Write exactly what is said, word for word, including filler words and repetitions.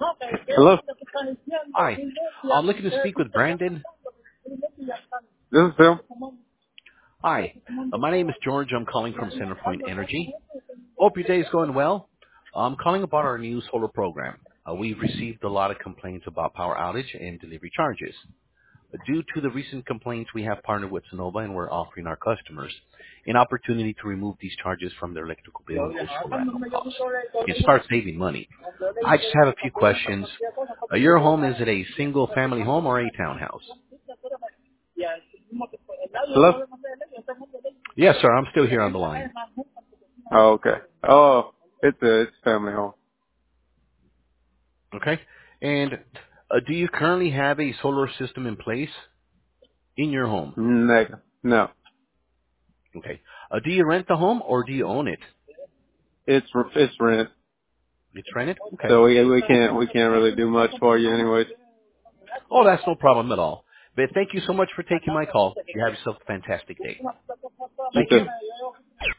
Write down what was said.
Hello? Hi. I'm looking to speak with Brandon. This is Phil. Hi. Uh, my name is George. I'm calling from Centerpoint Energy. Hope your day is going well. I'm calling about our new solar program. Uh, we've received a lot of complaints about power outage and delivery charges. Uh, Due to the recent complaints, we have partnered with Sonova and we're offering our customers an opportunity to remove these charges from their electrical bill and go solar at no cost and start saving money. I just have a few questions. Uh, your home, is it a single family home or a townhouse? Hello? Yes, sir. I'm still here on the line. Oh, okay. Oh, it's a, it's a family home. Okay. And uh, do you currently have a solar system in place in your home? Negative. No. Okay. Uh, do you rent the home or do you own it? It's, it's rent. It's rented? Okay. So we, we can't, we can't really do much for you anyways. Oh, that's no problem at all. But thank you so much for taking my call. You have yourself a fantastic day. You Thank too. you.